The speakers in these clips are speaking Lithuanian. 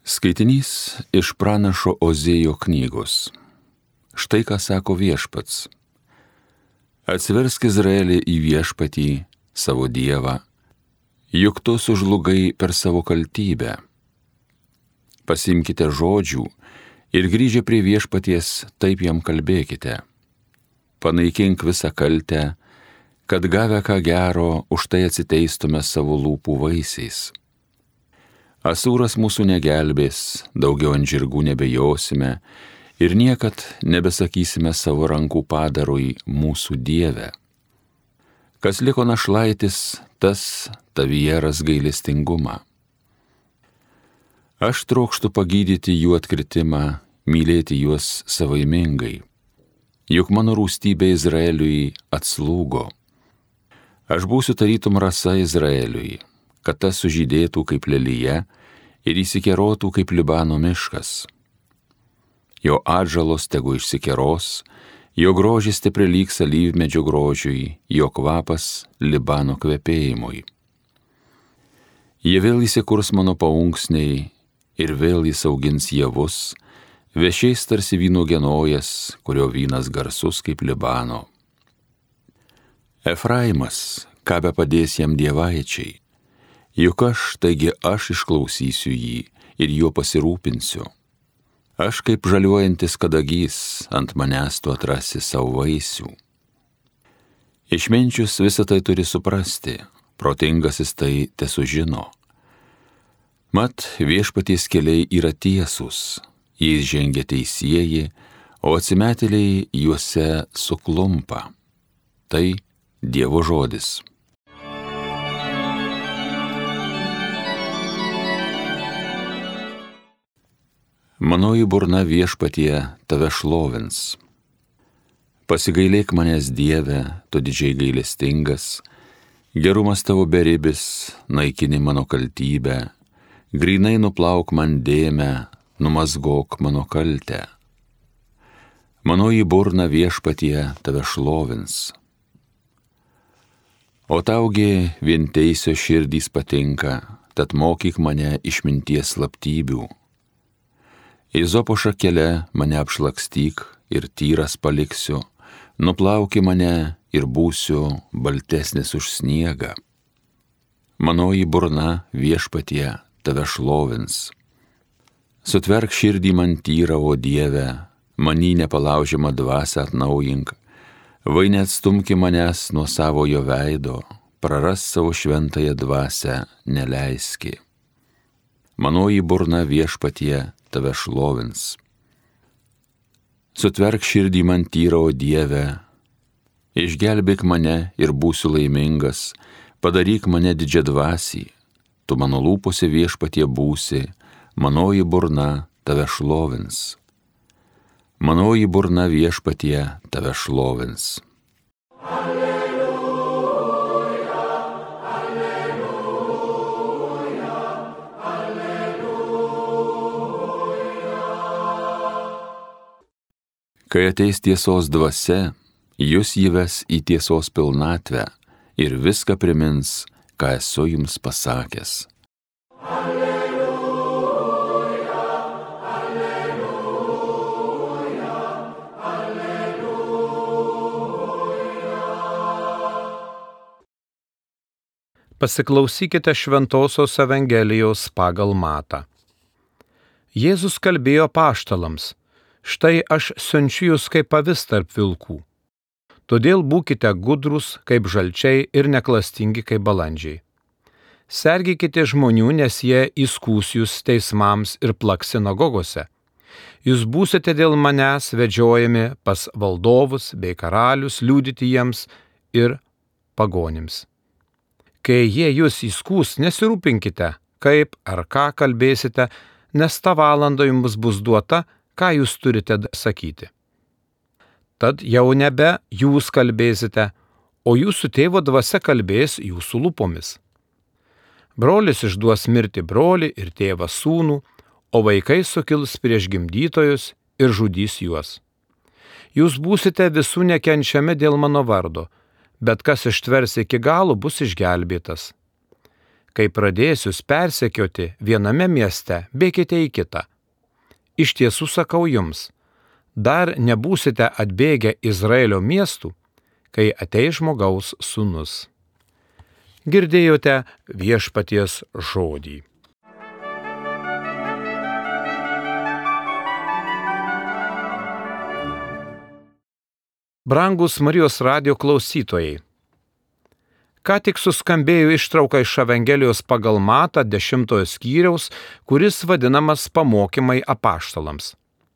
Skaitinys iš pranašo Ozėjo knygos. Štai ką sako Viešpats. Atsiversk Izraelį į Viešpatį, savo Dievą, juk tu sužlugai per savo kaltybę. Pasimkite žodžių ir grįžę prie Viešpaties taip jam kalbėkite. Panaikink visą kaltę, kad gavę ką gero, už tai atsiteistume savo lūpų vaisiais. Asūras mūsų negelbės, daugiau ant žirgų nebejosime ir niekad nebesakysime savo rankų padarui mūsų Dieve. Kas liko našlaitis, tas tavyje gailestingumą. Aš trokštu pagydyti jų atkritimą, mylėti juos savaimingai, juk mano rūstybė Izraeliui atslūgo. Aš būsiu tarytum rasa Izraeliui, kad tas sužydėtų kaip lelija ir įsikerotų kaip Libano miškas. Jo atžalos tegu išsikeros, jo grožis teprilygs alyvmedžio grožiui, jo kvapas Libano kvepėjimui. Jie vėl įsikurs mano paunksniai ir vėl jis augins javus, vešiais tarsi vyno genojas, kurio vynas garsus kaip Libano. Efraimas, ką be padės jam dievaičiai, juk taigi aš išklausysiu jį ir juo pasirūpinsiu. Aš kaip žaliuojantis kadagys, ant manęs tu atrasi savo vaisių. Išminčius visą tai turi suprasti, protingasis tai tesužino. Mat, Viešpaties keliai yra tiesūs, jais žengia teisieji, o atsimetėliai juose suklumpa. Tai Dievo žodis. Manoji burna Viešpatie tave šlovins. Pasigailėk manęs, Dieve, tu didžiai gailestingas, gerumas tavo beribis, naikini mano kaltybę, grynai nuplauk man dėmę, numazgok mano kaltę. Manoji burna Viešpatie tave šlovins. O taugi vienteisio širdys patinka, tad mokyk mane išminties slaptybių. Izopo šakele mane apšlakstyk ir tyras paliksiu, nuplauki mane ir būsiu baltesnis už sniegą. Manoji burna Viešpatie tave šlovins. Sutverk širdį man tyrą, o Dieve, manį nepalaužiamą dvasią atnaujink, vai neatstumki manęs nuo savojo veido, praras savo šventąją dvasią neleiski. Manoji burna Viešpatie tave šlovins. Sutverk širdį man tyrą, o Dieve, išgelbėk mane ir būsiu laimingas, padaryk mane didžiadvasį, tu mano lūpose Viešpatie būsi, manoji burna tave šlovins. Manoji burna Viešpatie tave šlovins. Kai ateis tiesos dvasia, jūs jį ves į tiesos pilnatvę ir viską primins, ką esu jums pasakęs. Alleluja, alleluja, alleluja. Pasiklausykite Šventosios Evangelijos pagal Matą. Jėzus kalbėjo apaštalams: štai aš siunčiu jūs kaip avis tarp vilkų. Todėl būkite gudrūs kaip žalčiai ir neklastingi kaip balandžiai. Sergėkite žmonių, nes jie įskųs jūs teismams ir plaks sinagogose. Jūs būsite dėl manęs vedžiojami pas valdovus bei karalius liudyti jiems ir pagonims. Kai jie jūs įskūs, nesirūpinkite, kaip ar ką kalbėsite, nes ta valanda jums bus duota, ką jūs turite sakyti. Tad jau nebe jūs kalbėsite, o jūsų tėvo dvasia kalbės jūsų lūpomis. Brolis išduos mirti brolį ir tėvas sūnų, o vaikai sukils prieš gimdytojus ir žudys juos. Jūs būsite visų nekenčiami dėl mano vardo, bet kas ištvers iki galo, bus išgelbėtas. kai pradėsius persekioti viename mieste, bėkite į kitą. Iš tiesų sakau jums, dar nebūsite atbėgę Izraelio miestų, kai ateis Žmogaus Sūnus. Girdėjote Viešpaties žodį. Brangus Marijos radijo klausytojai, ką tik suskambėjo ištrauka iš Evangelijos pagal Matą 10 skyriaus, kuris vadinamas Pamokymai apaštalams.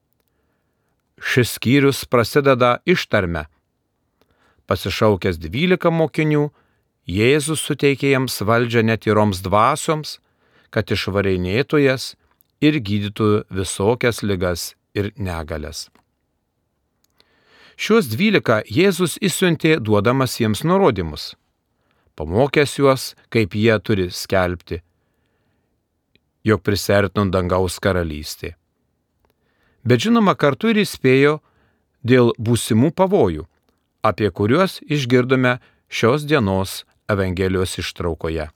Šis skyrius prasideda ištarme. Pasišaukęs 12 mokinių, Jėzus suteikė jiems valdžią netyroms dvasioms, kad išvarinėtų jas ir gydytų visokias ligas ir negalias. Šiuos 12 Jėzus išsiuntė duodamas jiems nurodymus, pamokęs juos, kaip jie turi skelbti, jog prisertino dangaus karalystė. Bet žinoma, kartu ir įspėjo dėl būsimų pavojų, apie kuriuos išgirdome šios dienos Evangelijos ištraukoje.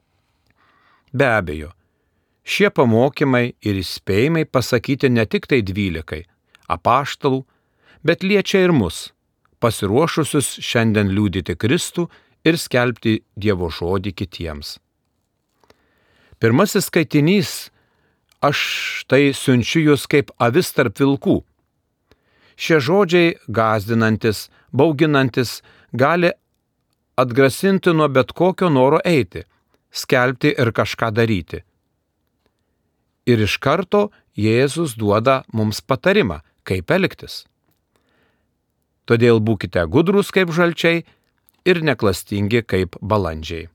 Be abejo, šie pamokymai ir įspėjimai pasakyti ne tik tai 12 apaštalų, bet liečia ir mus, pasiruošusius šiandien liudyti Kristų ir skelbti Dievo žodį kitiems. Pirmasis skaitinys: aš tai siunčiu jūs kaip avis tarp vilkų. Šie žodžiai gąsdinantis, bauginantis, gali atgrasinti nuo bet kokio noro eiti, skelbti ir kažką daryti. Ir iš karto Jėzus duoda mums patarimą, kaip elgtis. Todėl būkite gudrūs kaip žalčiai ir neklastingi kaip balandžiai.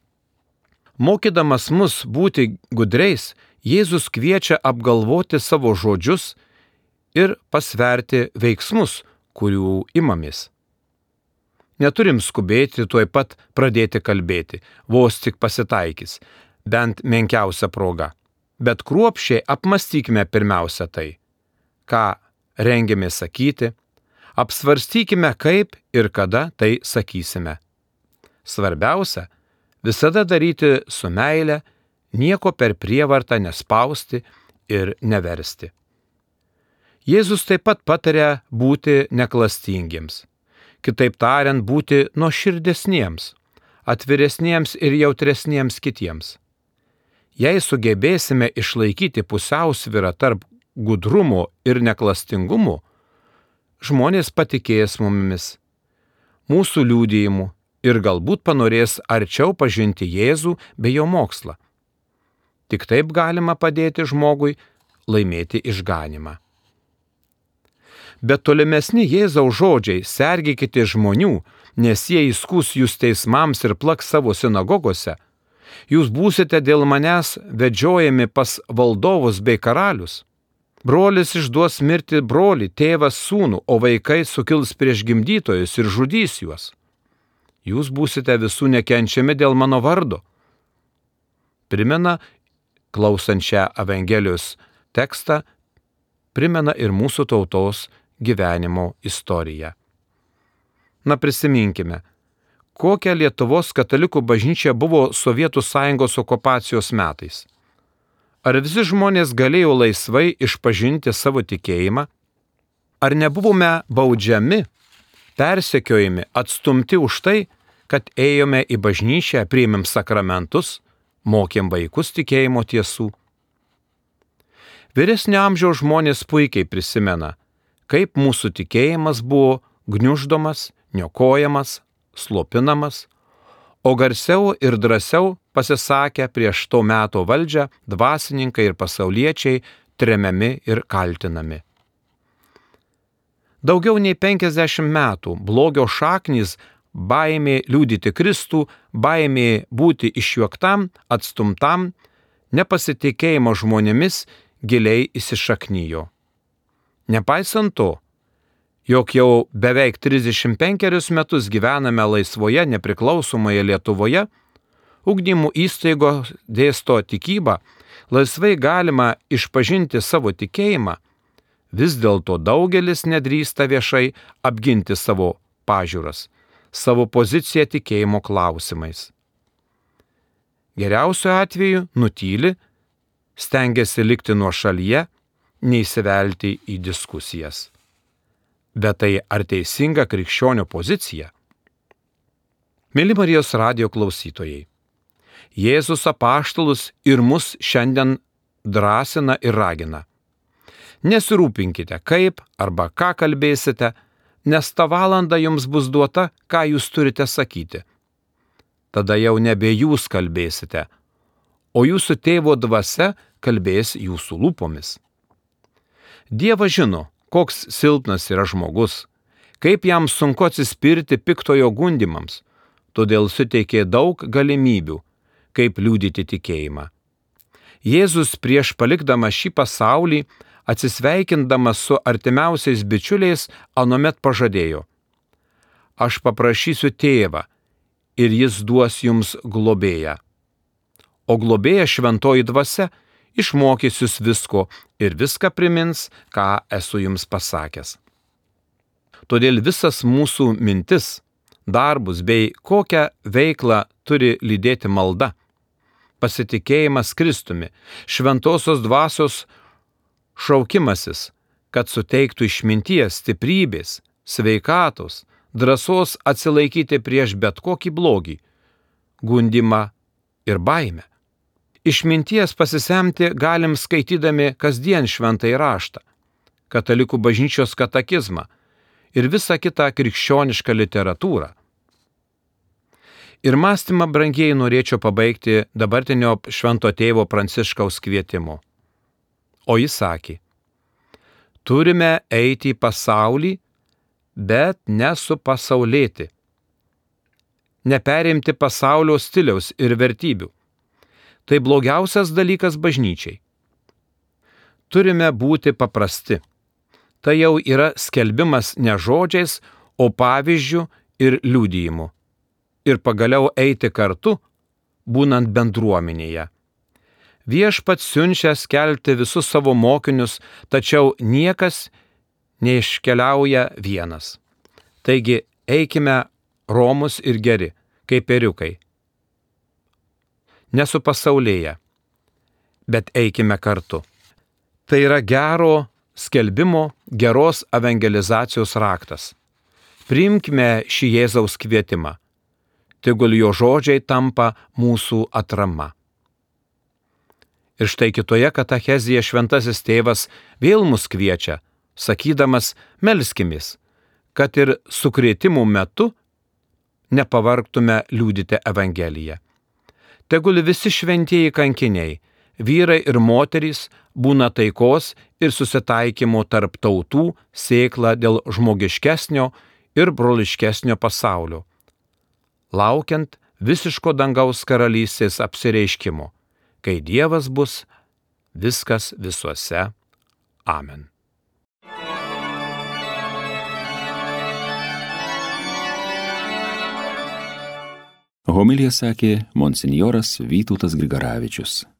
Mokydamas mus būti gudriais, Jėzus kviečia apgalvoti savo žodžius ir pasverti veiksmus, kurių imamės. Neturim skubėti tuoj pat pradėti kalbėti, vos tik pasitaikys, bent menkiausia proga. Bet kruopščiai apmąstykime pirmiausia tai, ką rengiamės sakyti, apsvarstykime, kaip ir kada tai sakysime. Svarbiausia, visada daryti su meile, nieko per prievartą nespausti ir neversti. Jėzus taip pat pataria būti neklastingiems, kitaip tariant, būti nuoširdesniems, atviresniems ir jautresniems kitiems. Jei sugebėsime išlaikyti pusiausvyrą tarp gudrumo ir neklastingumo, žmonės patikės mumis, mūsų liudijimu ir galbūt panorės arčiau pažinti Jėzų bei jo mokslą. Tik taip galima padėti žmogui laimėti išganymą. Bet tolimesni Jėzaus žodžiai: sergėkite žmonių, nes jie įskųs jūs teismams ir plaks savo sinagogose. Jūs būsite dėl manęs vedžiojami pas valdovus bei karalius. Brolis išduos mirti brolį, tėvas sūnų, o vaikai sukils prieš gimdytojus ir žudys juos. Jūs būsite visų nekenčiami dėl mano vardo. Primena, klausant šią Evangelijos tekstą, primena ir mūsų tautos gyvenimo istoriją. Na, prisiminkime, kokia Lietuvos katalikų bažnyčia buvo Sovietų Sąjungos okupacijos metais. Ar visi žmonės galėjo laisvai išpažinti savo tikėjimą? Ar nebuvome baudžiami, persekiojami, atstumti už tai, kad ėjome į bažnyčią, priėmėm sakramentus, mokėm vaikus tikėjimo tiesų? Vyresnio amžiaus žmonės puikiai prisimena, kaip mūsų tikėjimas buvo gniuždomas, niokojamas, slopinamas, o garsiau ir drąsiau pasisakę prieš to meto valdžią dvasininkai ir pasauliečiai tremiami ir kaltinami. Daugiau nei 50 metų blogio šaknys, baimė liudyti Kristų, baimė būti išjuoktam, atstumtam, nepasitikėjimo žmonėmis giliai įsišaknijo. Nepaisant to, jog jau beveik 35 metus gyvename laisvoje, nepriklausomoje Lietuvoje, ugdymo įstaigos dėsto tikybą, laisvai galima išpažinti savo tikėjimą, vis dėlto daugelis nedrįsta viešai apginti savo pažiūras, savo poziciją tikėjimo klausimais. Geriausiu atveju nutyli, stengiasi likti nuošalyje, neįsivelti į diskusijas. Bet tai ar teisinga krikščionio pozicija? Mėly Marijos radijo klausytojai, Jėzus apaštalus ir mus šiandien drąsina ir ragina. Nesirūpinkite, kaip arba ką kalbėsite, nes ta valanda jums bus duota, ką jūs turite sakyti. Tada jau nebe jūs kalbėsite, o jūsų tėvo dvasia kalbės jūsų lūpomis. Dievas žino, koks silpnas yra žmogus, kaip jam sunku atsispirti piktojo gundimams, todėl suteikė daug galimybių, kaip liudyti tikėjimą. Jėzus prieš palikdamas šį pasaulį, atsisveikindamas su artimiausiais bičiuliais, anuomet pažadėjo: aš paprašysiu tėvą ir jis duos jums globėją. O globėja šventoji dvasia išmokys jūs visko ir viską primins, ką esu jums pasakęs. Todėl visas mūsų mintis, darbus bei kokią veiklą turi lydėti malda, pasitikėjimas Kristumi, šventosios dvasios šaukimasis, kad suteiktų išminties, stiprybės, sveikatos, drąsos atsilaikyti prieš bet kokį blogį, gundimą ir baimę. Išminties pasisemti galim skaitydami kasdien šventąjį raštą, katalikų bažnyčios katekizmą ir visą kitą krikščionišką literatūrą. Ir mąstymą, brangieji, norėčiau pabaigti dabartinio švento tėvo Pranciškaus kvietimu. O jis sakė: turime eiti į pasaulį, bet nesupasaulėti. Neperimti pasaulio stiliaus ir vertybių. Tai blogiausias dalykas bažnyčiai. Turime būti paprasti. Tai jau yra skelbimas ne žodžiais, o pavyzdžių ir liudijimu. Ir pagaliau eiti kartu, būnant bendruomenėje. Viešpats siunčia skelbti visus savo mokinius, tačiau niekas neiškeliauja vienas. Taigi eikime romūs ir geri, kaip ėriukai. Nesupasaulėję, bet eikime kartu. Tai yra gero skelbimo, geros evangelizacijos raktas. Priimkime šį Jėzaus kvietimą. Tegul jo žodžiai tampa mūsų atrama. Ir štai kitoje katechezėje šventasis tėvas vėl mus kviečia, sakydamas: melskimės, kad ir sukrėtimų metu nepavargtume liudyti Evangeliją. Tegul visi šventieji kankiniai, vyrai ir moterys, būna taikos ir susitaikymo tarp tautų sėkla dėl žmogiškesnio ir broliškesnio pasaulio, laukiant visiško dangaus karalystės apsireiškimo, kai Dievas bus viskas visuose. Amen. Homiliją sakė monsinjoras Vytautas Grigaravičius.